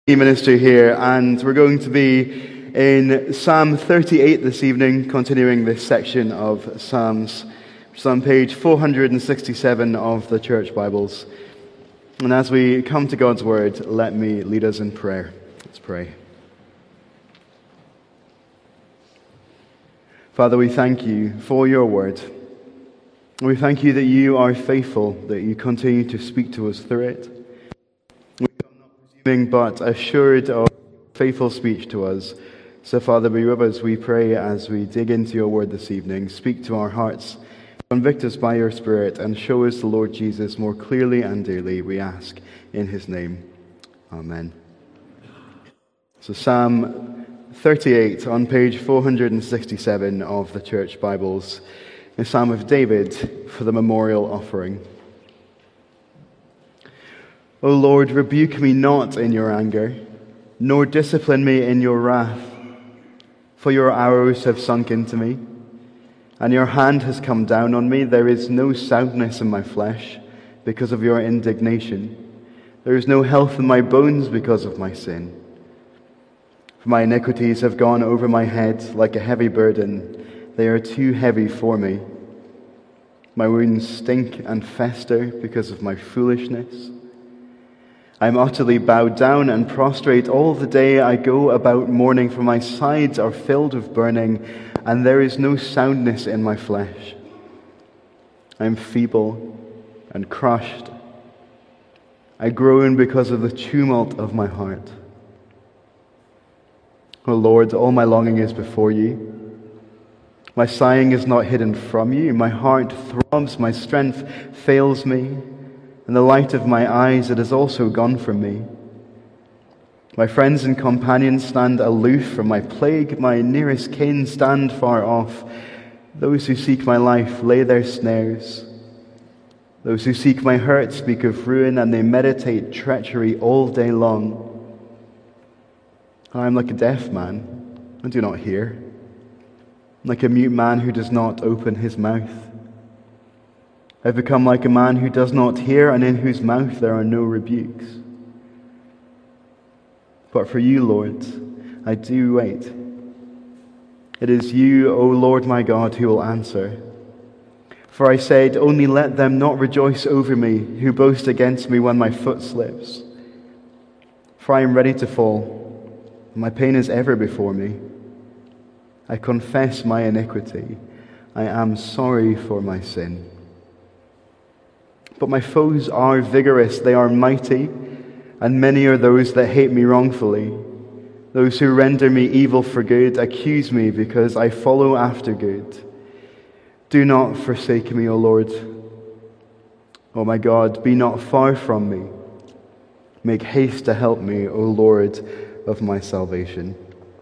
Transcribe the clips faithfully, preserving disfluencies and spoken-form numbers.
Minister here, and we're going to be in Psalm thirty-eight this evening, continuing this section of Psalms, which is on page four hundred sixty-seven of the Church Bibles. And as we come to God's Word, let me lead us in prayer. Let's pray. Father, we thank you for your Word. We thank you that you are faithful, that you continue to speak to us through it. But assured of faithful speech to us. So, Father, be with us, we pray, as we dig into your word this evening. Speak to our hearts, convict us by your Spirit, and show us the Lord Jesus more clearly and dearly, we ask in his name. Amen. So, Psalm thirty-eight on page four hundred sixty-seven of the Church Bibles, a Psalm of David for the memorial offering. O Lord, rebuke me not in your anger, nor discipline me in your wrath. For your arrows have sunk into me, and your hand has come down on me. There is no soundness in my flesh because of your indignation. There is no health in my bones because of my sin. For my iniquities have gone over my head like a heavy burden. They are too heavy for me. My wounds stink and fester because of my foolishness. I am utterly bowed down and prostrate all the day. I go about mourning, for my sides are filled with burning, and there is no soundness in my flesh. I am feeble and crushed. I groan because of the tumult of my heart. O Lord, all my longing is before you. My sighing is not hidden from you. My heart throbs, my strength fails me. And the light of my eyes, it has also gone from me. My friends and companions stand aloof from my plague. My nearest kin stand far off. Those who seek my life lay their snares. Those who seek my hurt speak of ruin, and they meditate treachery all day long. I am like a deaf man, I do not hear. Like a mute man who does not open his mouth. I've become like a man who does not hear, and in whose mouth there are no rebukes. But for you, Lord, I do wait. It is you, O Lord my God, who will answer. For I said, only let them not rejoice over me, who boast against me when my foot slips. For I am ready to fall, and my pain is ever before me. I confess my iniquity. I am sorry for my sin. But my foes are vigorous, they are mighty, and many are those that hate me wrongfully. Those who render me evil for good accuse me because I follow after good. Do not forsake me, O Lord. O my God, be not far from me. Make haste to help me, O Lord of my salvation.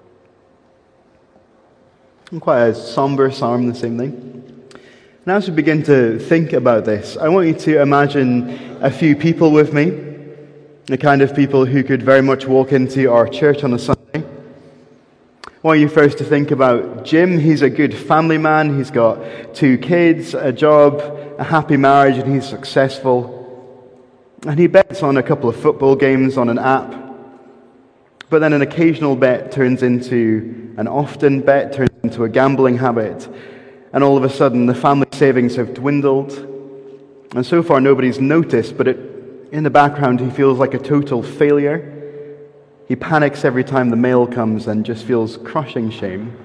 Quite a somber psalm this evening. And as we begin to think about this, I want you to imagine a few people with me, the kind of people who could very much walk into our church on a Sunday. I want you first to think about Jim. He's a good family man. He's got two kids, a job, a happy marriage, and he's successful. And he bets on a couple of football games on an app. But then an occasional bet turns into an often bet, turns into a gambling habit. And all of a sudden, the family savings have dwindled. And so far, nobody's noticed, but it, in the background, he feels like a total failure. He panics every time the mail comes and just feels crushing shame.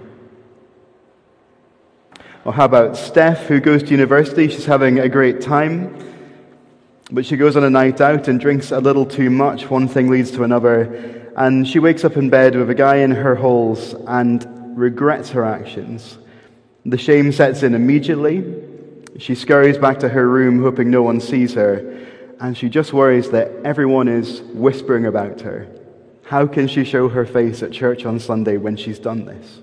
Or how about Steph, who goes to university? She's having a great time, but she goes on a night out and drinks a little too much. One thing leads to another, and she wakes up in bed with a guy in her halls and regrets her actions. The shame sets in immediately. She scurries back to her room, hoping no one sees her, and she just worries that everyone is whispering about her. How can she show her face at church on Sunday when she's done this?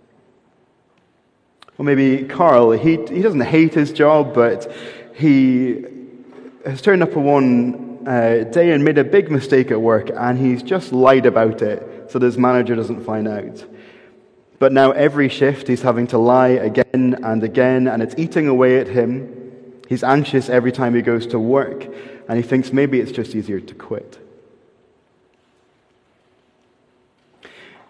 Or maybe Carl, he he doesn't hate his job, but he has turned up one uh, day and made a big mistake at work, and he's just lied about it so that his manager doesn't find out. But now every shift he's having to lie again and again, and it's eating away at him. He's anxious every time he goes to work, and he thinks maybe it's just easier to quit.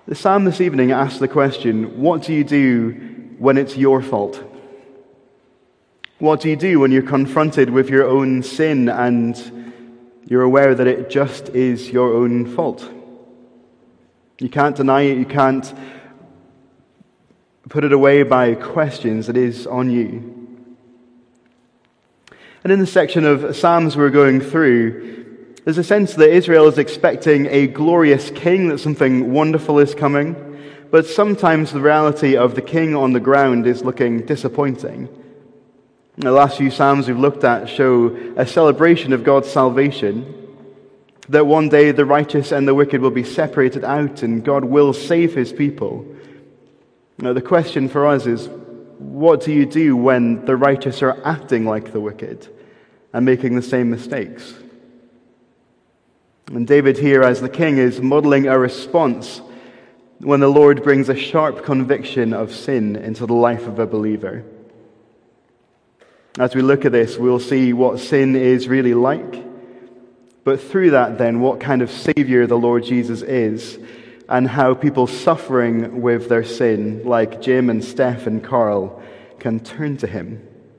The psalm this evening asks the question, what do you do when it's your fault? What do you do when you're confronted with your own sin and you're aware that it just is your own fault? You can't deny it, you can't put it away by questions, it is on you. And in the section of Psalms we're going through, there's a sense that Israel is expecting a glorious king, that something wonderful is coming, but sometimes the reality of the king on the ground is looking disappointing. The last few Psalms we've looked at show a celebration of God's salvation, that one day the righteous and the wicked will be separated out and God will save his people. Now, the question for us is, what do you do when the righteous are acting like the wicked and making the same mistakes? And David here, as the king, is modeling a response when the Lord brings a sharp conviction of sin into the life of a believer. As we look at this, we'll see what sin is really like, but through that then, what kind of Savior the Lord Jesus is, and how people suffering with their sin, like Jim and Steph and Carl, can turn to him.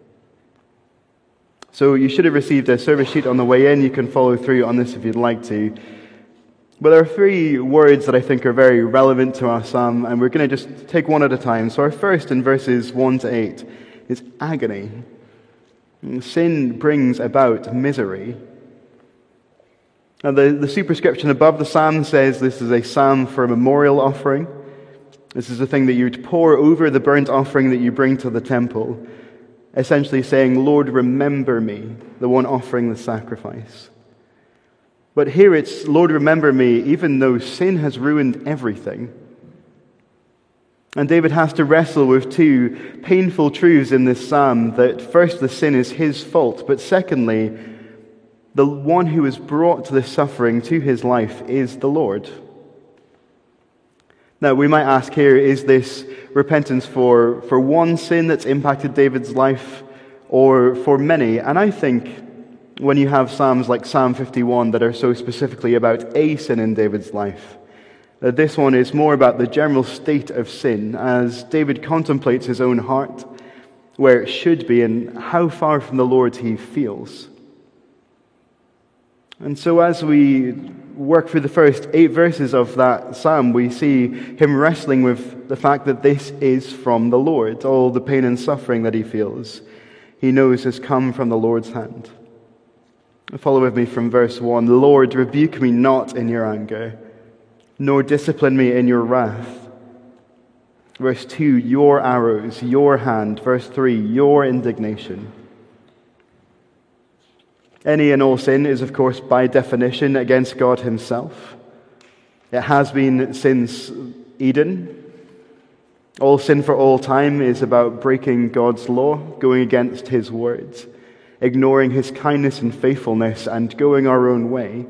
So you should have received a service sheet on the way in. You can follow through on this if you'd like to. But there are three words that I think are very relevant to our psalm, and we're going to just take one at a time. So our first, in verses one to eight, is agony. Sin brings about misery. Now the, the superscription above the psalm says this is a psalm for a memorial offering. This is the thing that you'd pour over the burnt offering that you bring to the temple, essentially saying, Lord, remember me, the one offering the sacrifice. But here it's, Lord, remember me, even though sin has ruined everything. And David has to wrestle with two painful truths in this psalm, that first, the sin is his fault, but secondly, the one who has brought this suffering to his life is the Lord. Now, we might ask here, is this repentance for, for one sin that's impacted David's life, or for many? And I think when you have psalms like Psalm fifty-one that are so specifically about a sin in David's life, that this one is more about the general state of sin, as David contemplates his own heart, where it should be, and how far from the Lord he feels. And so as we work through the first eight verses of that psalm, we see him wrestling with the fact that this is from the Lord. All the pain and suffering that he feels, he knows has come from the Lord's hand. Follow with me from verse one. Lord, rebuke me not in your anger, nor discipline me in your wrath. Verse two, your arrows, your hand. Verse three, your indignation. Any and all sin is, of course, by definition against God himself. It has been since Eden. All sin for all time is about breaking God's law, going against his words, ignoring his kindness and faithfulness, and going our own way.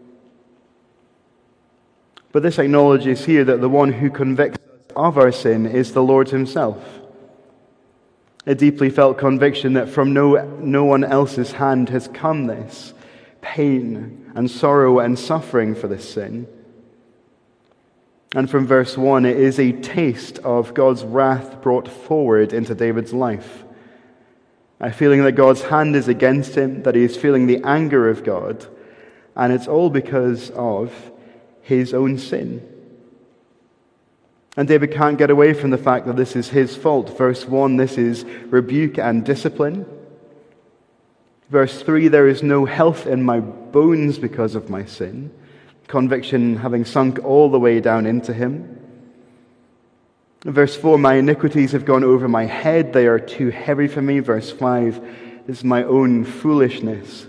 But this acknowledges here that the one who convicts us of our sin is the Lord himself. A deeply felt conviction that from no, no one else's hand has come this pain and sorrow and suffering for this sin. And from verse one, it is a taste of God's wrath brought forward into David's life. A feeling that God's hand is against him, that he is feeling the anger of God, and it's all because of his own sin. And David can't get away from the fact that this is his fault. Verse one, this is rebuke and discipline. Verse three, there is no health in my bones because of my sin. Conviction having sunk all the way down into him. Verse four, my iniquities have gone over my head. They are too heavy for me. Verse five, this is my own foolishness.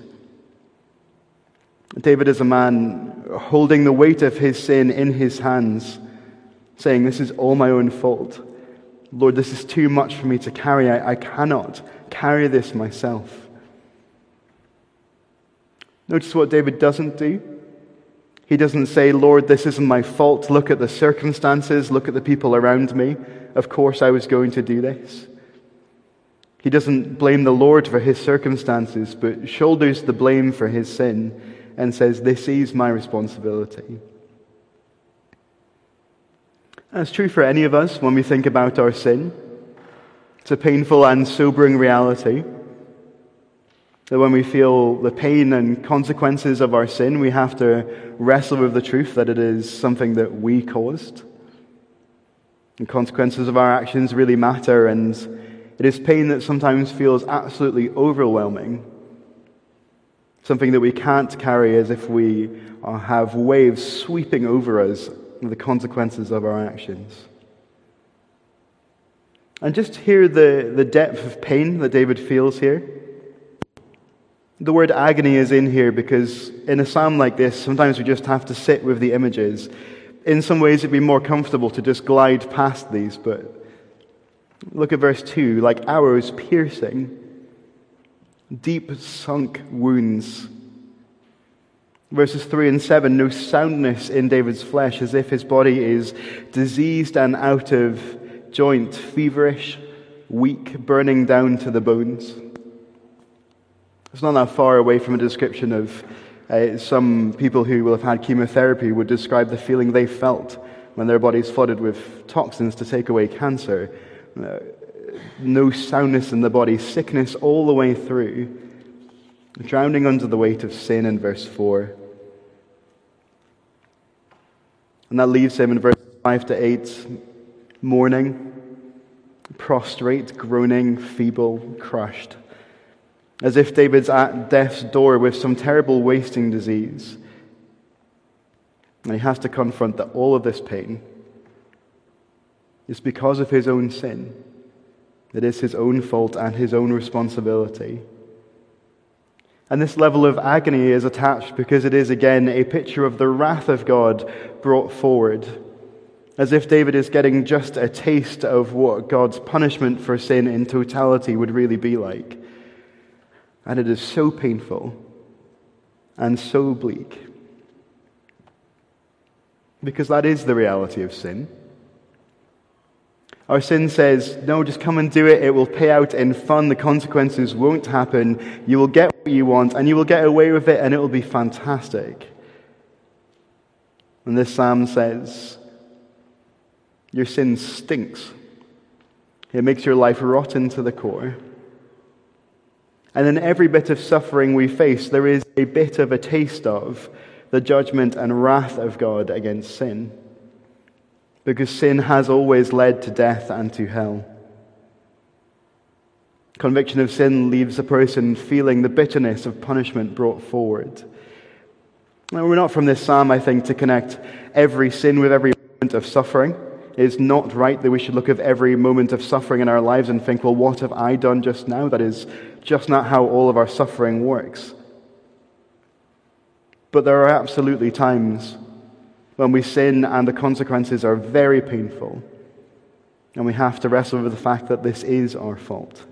David is a man holding the weight of his sin in his hands, saying, this is all my own fault. Lord, this is too much for me to carry. I, I cannot carry this myself. Notice what David doesn't do. He doesn't say, Lord, this isn't my fault. Look at the circumstances. Look at the people around me. Of course I was going to do this. He doesn't blame the Lord for his circumstances, but shoulders the blame for his sin and says, this is my responsibility. That's true for any of us when we think about our sin. It's a painful and sobering reality that when we feel the pain and consequences of our sin, we have to wrestle with the truth that it is something that we caused. The consequences of our actions really matter, and it is pain that sometimes feels absolutely overwhelming. Something that we can't carry as if we have waves sweeping over us with the consequences of our actions. And just hear the, the depth of pain that David feels here. The word agony is in here because in a psalm like this, sometimes we just have to sit with the images. In some ways, it'd be more comfortable to just glide past these, but look at verse two, like arrows piercing, deep sunk wounds. Verses three and seven, no soundness in David's flesh, as if his body is diseased and out of joint, feverish, weak, burning down to the bones. It's not that far away from a description of uh, some people who will have had chemotherapy would describe the feeling they felt when their bodies flooded with toxins to take away cancer. Uh, no soundness in the body, sickness all the way through, drowning under the weight of sin in verse four. And that leaves him in verses five to eight, mourning, prostrate, groaning, feeble, crushed. As if David's at death's door with some terrible wasting disease. And he has to confront that all of this pain is because of his own sin. It is his own fault and his own responsibility. And this level of agony is attached because it is, again, a picture of the wrath of God brought forward. As if David is getting just a taste of what God's punishment for sin in totality would really be like. And it is so painful and so bleak. Because that is the reality of sin. Our sin says, no, just come and do it. It will pay out in fun. The consequences won't happen. You will get what you want, and you will get away with it, and it will be fantastic. And this psalm says, your sin stinks. It makes your life rotten to the core. And in every bit of suffering we face, there is a bit of a taste of the judgment and wrath of God against sin. Because sin has always led to death and to hell. Conviction of sin leaves a person feeling the bitterness of punishment brought forward. Now, we're not from this psalm, I think, to connect every sin with every moment of suffering. It is not right that we should look at every moment of suffering in our lives and think, well, what have I done just now? That is just not how all of our suffering works. But there are absolutely times when we sin and the consequences are very painful, and we have to wrestle with the fact that this is our fault.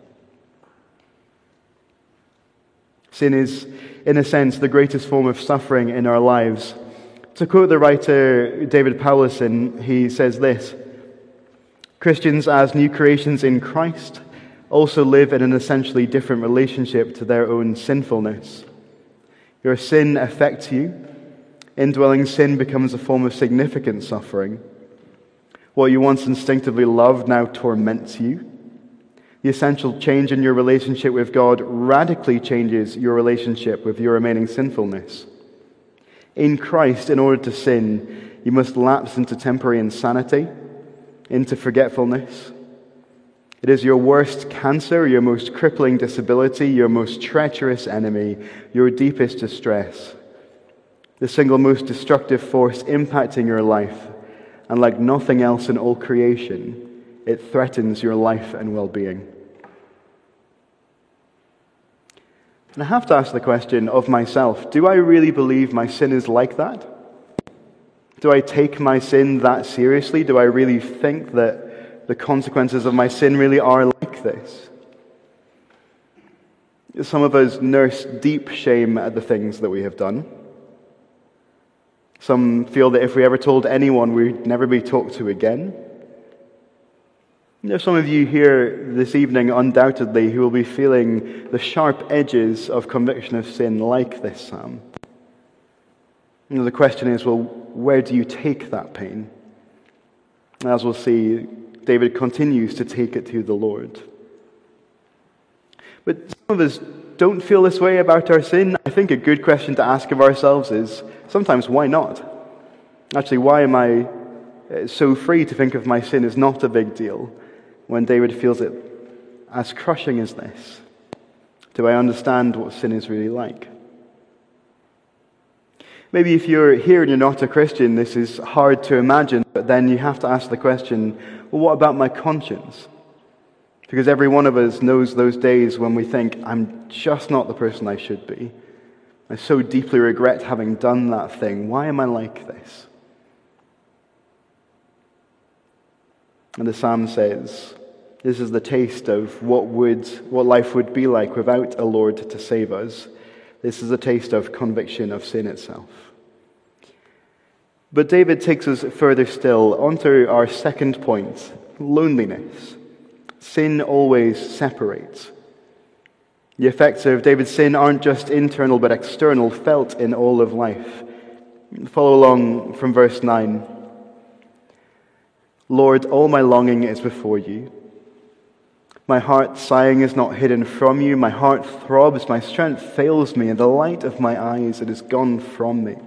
Sin is, in a sense, the greatest form of suffering in our lives. To quote the writer David Powlison, he says this: Christians as new creations in Christ also live in an essentially different relationship to their own sinfulness. Your sin affects you. Indwelling sin becomes a form of significant suffering. What you once instinctively loved now torments you. The essential change in your relationship with God radically changes your relationship with your remaining sinfulness. In Christ, in order to sin, you must lapse into temporary insanity, into forgetfulness. It is your worst cancer, your most crippling disability, your most treacherous enemy, your deepest distress. The single most destructive force impacting your life, and like nothing else in all creation, it threatens your life and well-being. And I have to ask the question of myself, do I really believe my sin is like that? Do I take my sin that seriously? Do I really think that the consequences of my sin really are like this? Some of us nurse deep shame at the things that we have done. Some feel that if we ever told anyone, we'd never be talked to again. There's some of you here this evening, undoubtedly, who will be feeling the sharp edges of conviction of sin like this psalm. You know, the question is, well, where do you take that pain? As we'll see, David continues to take it to the Lord. But some of us don't feel this way about our sin. I think a good question to ask of ourselves is, sometimes, why not? Actually, why am I so free to think of my sin as not a big deal when David feels it as crushing as this? Do I understand what sin is really like? Maybe if you're here and you're not a Christian, this is hard to imagine, but then you have to ask the question, well, what about my conscience? Because every one of us knows those days when we think, I'm just not the person I should be. I so deeply regret having done that thing. Why am I like this? And the psalm says, this is the taste of what would, what life would be like without a Lord to save us. This is a taste of conviction of sin itself. But David takes us further still onto our second point, loneliness. Sin always separates. The effects of David's sin aren't just internal but external, felt in all of life. Follow along from verse nine. Lord, all my longing is before you. My heart's sighing is not hidden from you. My heart throbs, my strength fails me, and the light of my eyes, it is gone from me.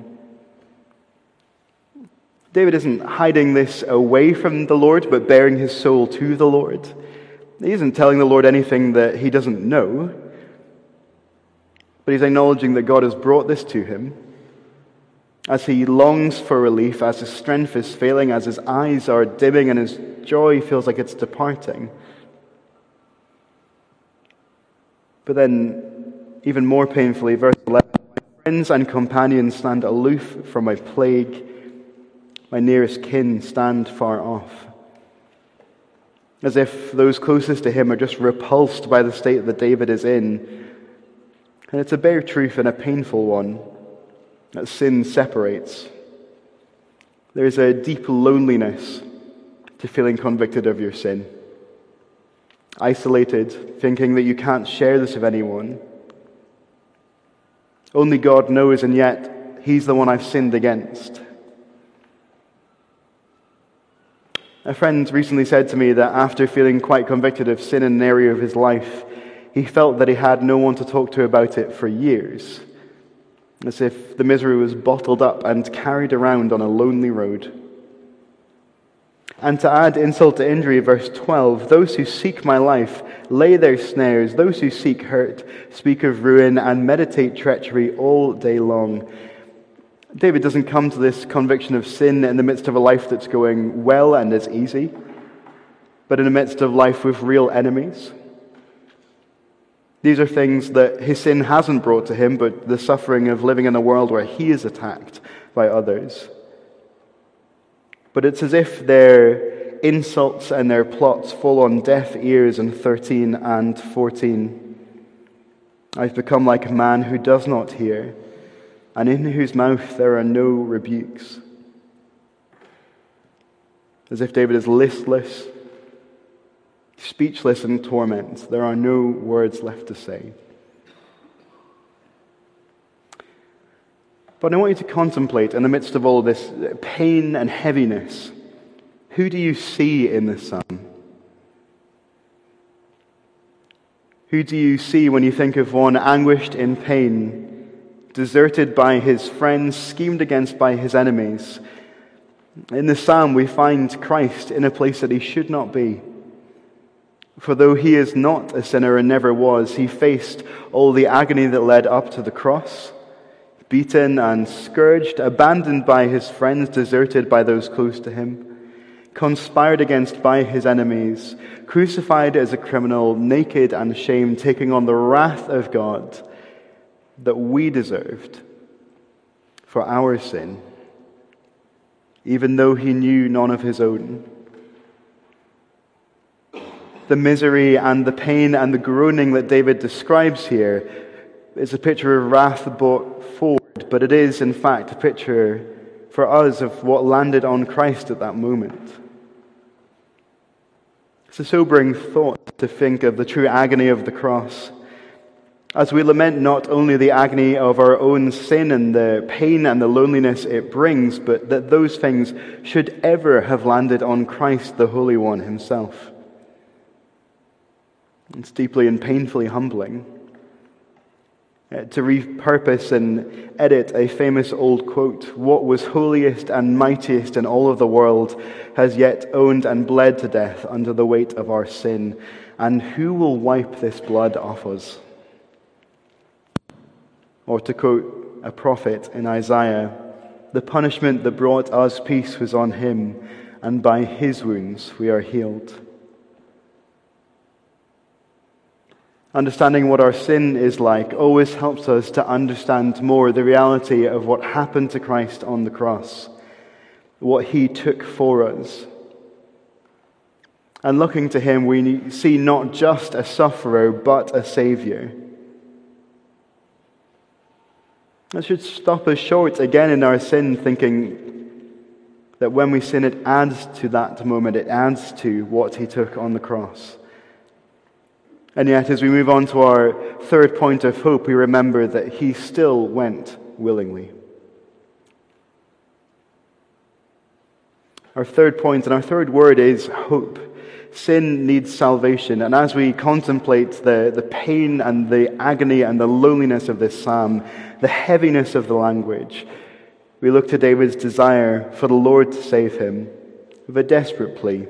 David isn't hiding this away from the Lord, but bearing his soul to the Lord. He isn't telling the Lord anything that he doesn't know, but he's acknowledging that God has brought this to him. As he longs for relief, as his strength is failing, as his eyes are dimming, and his joy feels like it's departing. But then, even more painfully, verse eleven, my friends and companions stand aloof from my plague. My nearest kin stand far off. As if those closest to him are just repulsed by the state that David is in. And it's a bare truth and a painful one, that sin separates. There's a deep loneliness to feeling convicted of your sin. Isolated, thinking that you can't share this with anyone. Only God knows, and yet He's the one I've sinned against. A friend recently said to me that after feeling quite convicted of sin in an area of his life, he felt that he had no one to talk to about it for years, as if the misery was bottled up and carried around on a lonely road. And to add insult to injury, verse twelve, those who seek my life lay their snares, those who seek hurt speak of ruin and meditate treachery all day long. David doesn't come to this conviction of sin in the midst of a life that's going well and is easy, but in the midst of life with real enemies. These are things that his sin hasn't brought to him, but the suffering of living in a world where he is attacked by others. But it's as if their insults and their plots fall on deaf ears in thirteen and fourteen. I've become like a man who does not hear, and in whose mouth there are no rebukes. As if David is listless, speechless in torment. There are no words left to say. But I want you to contemplate, in the midst of all this pain and heaviness, who do you see in this psalm? Who do you see when you think of one anguished in pain, deserted by his friends, schemed against by his enemies? In this psalm we find Christ in a place that he should not be. For though he is not a sinner and never was, he faced all the agony that led up to the cross, beaten and scourged, abandoned by his friends, deserted by those close to him, conspired against by his enemies, crucified as a criminal, naked and ashamed, taking on the wrath of God that we deserved for our sin, even though he knew none of his own. The misery and the pain and the groaning that David describes here is a picture of wrath brought forward, but it is, in fact, a picture for us of what landed on Christ at that moment. It's a sobering thought to think of the true agony of the cross. As we lament not only the agony of our own sin and the pain and the loneliness it brings, but that those things should ever have landed on Christ, the Holy One himself. It's deeply and painfully humbling. Uh, to repurpose and edit a famous old quote, "What was holiest and mightiest in all of the world has yet owned and bled to death under the weight of our sin, and who will wipe this blood off us?" Or to quote a prophet in Isaiah, "The punishment that brought us peace was on him, and by his wounds we are healed." Understanding what our sin is like always helps us to understand more the reality of what happened to Christ on the cross, what he took for us. And looking to him, we see not just a sufferer, but a Savior. That should stop us short again in our sin, thinking that when we sin, it adds to that moment, it adds to what he took on the cross. And yet, as we move on to our third point of hope, we remember that he still went willingly. Our third point and our third word is hope. Sin needs salvation. And as we contemplate the, the pain and the agony and the loneliness of this psalm, the heaviness of the language, we look to David's desire for the Lord to save him with a desperate plea.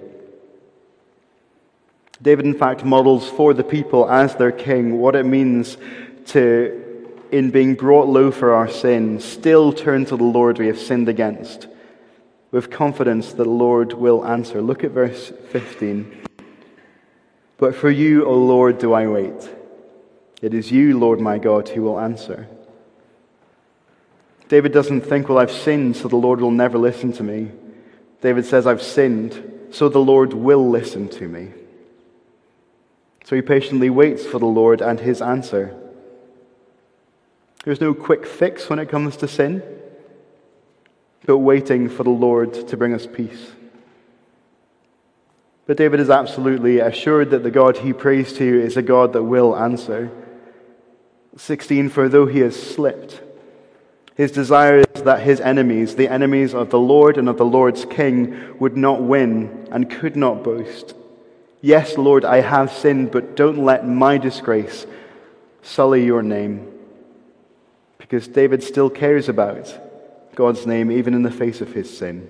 David, in fact, models for the people as their king what it means to, in being brought low for our sin, still turn to the Lord we have sinned against, with confidence that the Lord will answer. Look at verse fifteen. "But for you, O Lord, do I wait. It is you, Lord my God, who will answer." David doesn't think, well, I've sinned, so the Lord will never listen to me. David says, I've sinned, so the Lord will listen to me. So he patiently waits for the Lord and his answer. There's no quick fix when it comes to sin, but waiting for the Lord to bring us peace. But David is absolutely assured that the God he prays to is a God that will answer. sixteen, "For though he has slipped, his desire is that his enemies, the enemies of the Lord and of the Lord's king, would not win and could not boast. Yes, Lord, I have sinned, but don't let my disgrace sully your name." Because David still cares about God's name, even in the face of his sin.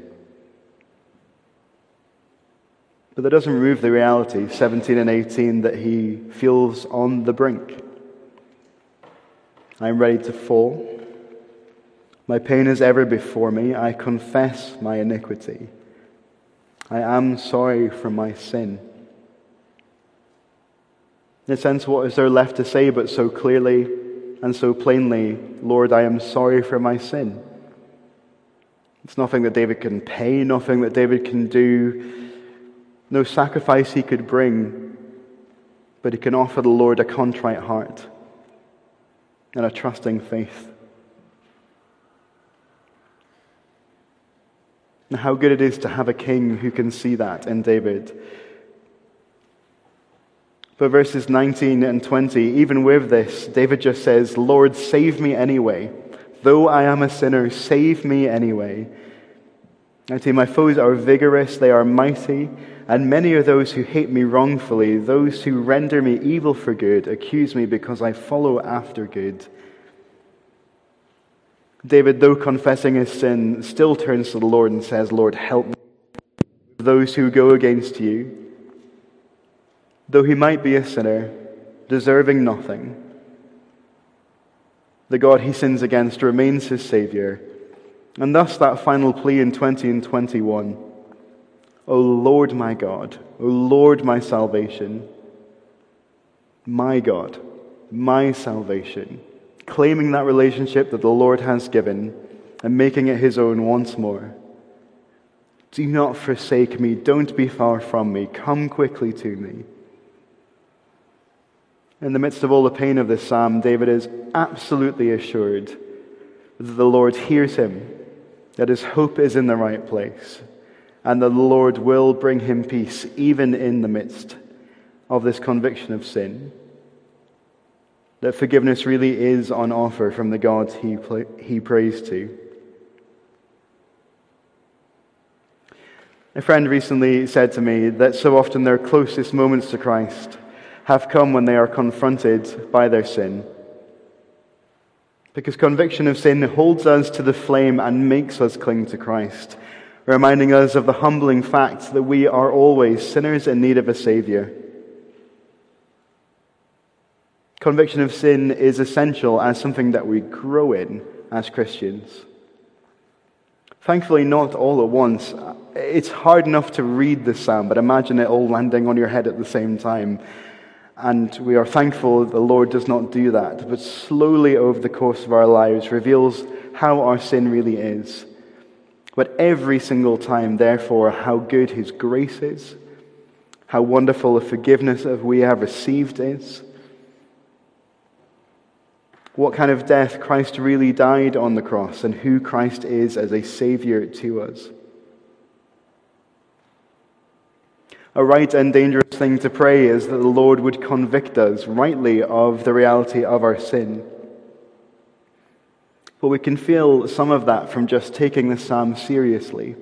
But that doesn't remove the reality, seventeen and eighteen, that he feels on the brink. "I am ready to fall. My pain is ever before me. I confess my iniquity. I am sorry for my sin." In a sense, what is there left to say but so clearly and so plainly, "Lord, I am sorry for my sin"? It's nothing that David can pay, nothing that David can do, no sacrifice he could bring, but he can offer the Lord a contrite heart and a trusting faith. And how good it is to have a king who can see that in David. But verses nineteen and twenty, even with this, David just says, "Lord, save me anyway. Though I am a sinner, save me anyway. I say, my foes are vigorous, they are mighty, and many are those who hate me wrongfully. Those who render me evil for good accuse me because I follow after good." David, though confessing his sin, still turns to the Lord and says, "Lord, help me. Those who go against you." Though he might be a sinner, deserving nothing, the God he sins against remains his Savior. And thus that final plea in twenty and twenty-one, "O Lord my God, O Lord my salvation," my God, my salvation, claiming that relationship that the Lord has given and making it his own once more. "Do not forsake me, don't be far from me, come quickly to me." In the midst of all the pain of this psalm, David is absolutely assured that the Lord hears him, that his hope is in the right place, and that the Lord will bring him peace even in the midst of this conviction of sin. that forgiveness really is on offer from the God he, he prays to. A friend recently said to me that so often their closest moments to Christ have come when they are confronted by their sin. Because conviction of sin holds us to the flame and makes us cling to Christ, reminding us of the humbling fact that we are always sinners in need of a Savior. Conviction of sin is essential as something that we grow in as Christians. Thankfully, not all at once. It's hard enough to read this psalm, but imagine it all landing on your head at the same time. And we are thankful the Lord does not do that, but slowly over the course of our lives reveals how our sin really is. But every single time, therefore, how good His grace is, how wonderful the forgiveness that we have received is, what kind of death Christ really died on the cross, and who Christ is as a Savior to us. A right and dangerous thing to pray is that the Lord would convict us rightly of the reality of our sin. But we can feel some of that from just taking the psalm seriously.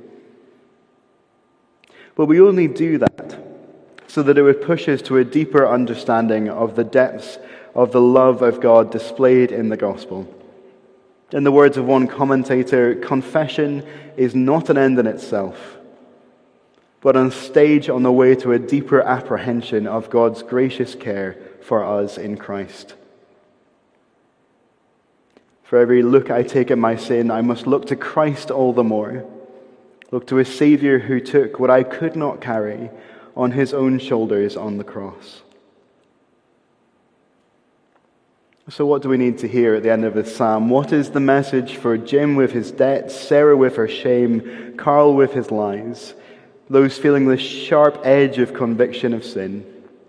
But we only do that so that it would push us to a deeper understanding of the depths of the love of God displayed in the gospel. In the words of one commentator, confession is not an end in itself, but a stage on the way to a deeper apprehension of God's gracious care for us in Christ. For every look I take at my sin, I must look to Christ all the more. Look to a Savior who took what I could not carry on His own shoulders on the cross. So what do we need to hear at the end of this psalm? What is the message for Jim with his debts, Sarah with her shame, Carl with his lies, those feeling the sharp edge of conviction of sin?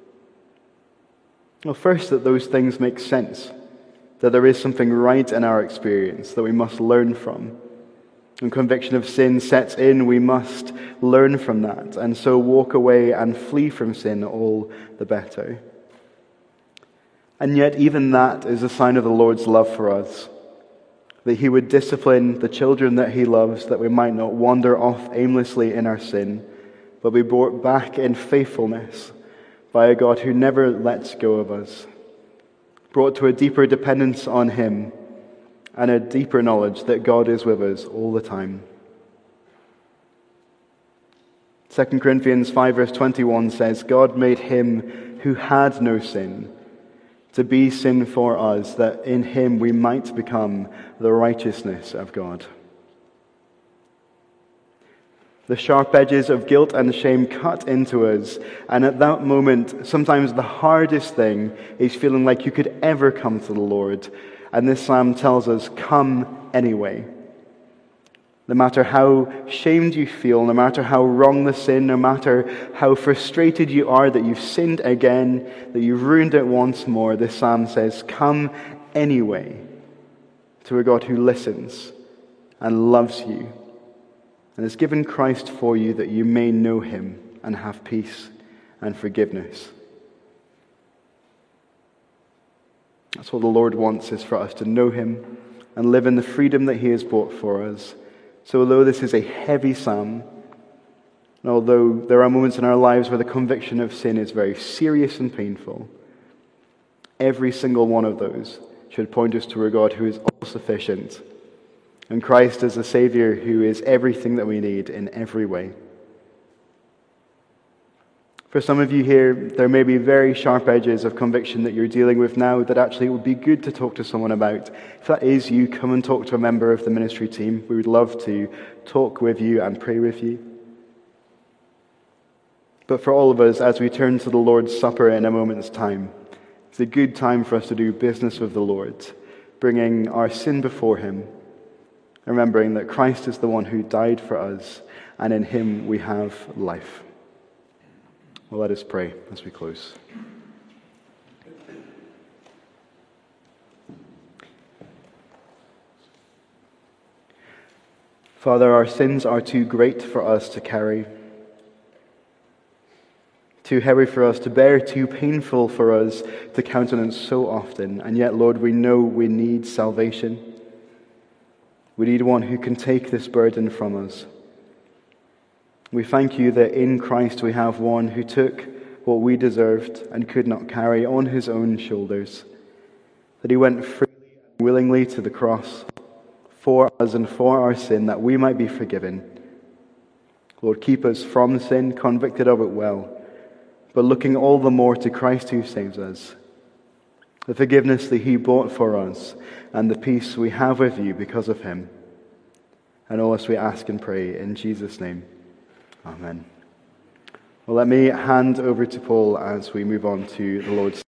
Well, first, that those things make sense, that there is something right in our experience that we must learn from. When conviction of sin sets in, we must learn from that, and so walk away and flee from sin all the better. And yet even that is a sign of the Lord's love for us, that He would discipline the children that He loves, that we might not wander off aimlessly in our sin, but be brought back in faithfulness by a God who never lets go of us, brought to a deeper dependence on Him and a deeper knowledge that God is with us all the time. Second Corinthians five verse twenty-one says, God made Him who had no sin to be sin for us, that in Him we might become the righteousness of God. The sharp edges of guilt and shame cut into us, and at that moment, sometimes the hardest thing is feeling like you could ever come to the Lord. And this psalm tells us, come anyway. No matter how shamed you feel, no matter how wrong the sin, no matter how frustrated you are that you've sinned again, that you've ruined it once more, this psalm says, come anyway to a God who listens and loves you and has given Christ for you that you may know Him and have peace and forgiveness. That's what the Lord wants, is for us to know Him and live in the freedom that He has bought for us. So although this is a heavy psalm, and although there are moments in our lives where the conviction of sin is very serious and painful, every single one of those should point us to a God who is all-sufficient, and Christ is a Savior who is everything that we need in every way. For some of you here, there may be very sharp edges of conviction that you're dealing with now that actually it would be good to talk to someone about. If that is you, come and talk to a member of the ministry team. We would love to talk with you and pray with you. But for all of us, as we turn to the Lord's Supper in a moment's time, it's a good time for us to do business with the Lord, bringing our sin before Him, remembering that Christ is the one who died for us, and in Him we have life. Well, let us pray as we close. Father, our sins are too great for us to carry. too heavy for us to bear, too painful for us to countenance so often. And yet, Lord, we know we need salvation. We need one who can take this burden from us. We thank you that in Christ we have one who took what we deserved and could not carry on his own shoulders, that he went freely and willingly to the cross for us and for our sin, that we might be forgiven. Lord, keep us from sin, convicted of it well, but looking all the more to Christ who saves us, the forgiveness that he bought for us, and the peace we have with you because of him. And all this we ask and pray in Jesus' name. Amen. Well, let me hand over to Paul as we move on to the Lord's